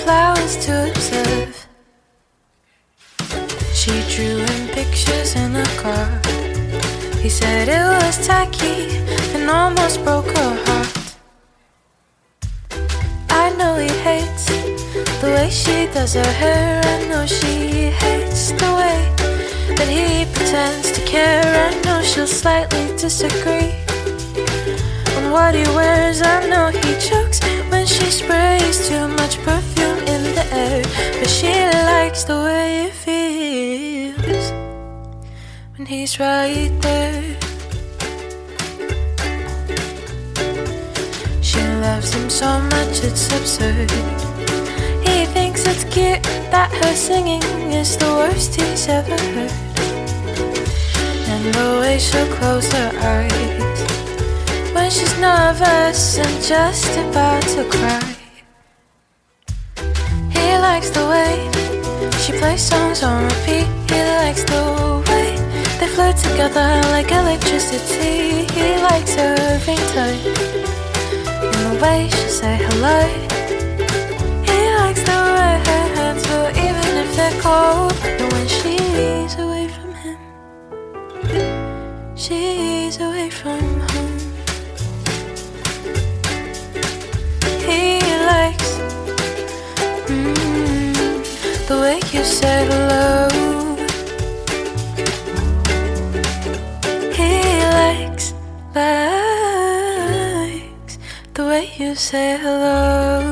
flowers to observe. She drew him pictures in a car. He said it was tacky and almost broke her heart. I know he hates the way she does her hair. I know she hates the way that he pretends to care. I know she'll slightly disagree on what he wears. I know he chokes when she sprays too much perfume in the air. But she likes the way it feels when he's right there. She loves him so much it's absurd. He thinks it's cute that her singing is the worst he's ever heard. And the way she'll close her eyes when she's nervous and just about to cry. He likes the way she plays songs on repeat. He likes the way they flirt together like electricity. He likes her ringtone and the way she say hello. He likes the way her hands feel even if they're cold. And when she's away from him, she's away from home. He likes the way you say hello. He likes the way you say hello.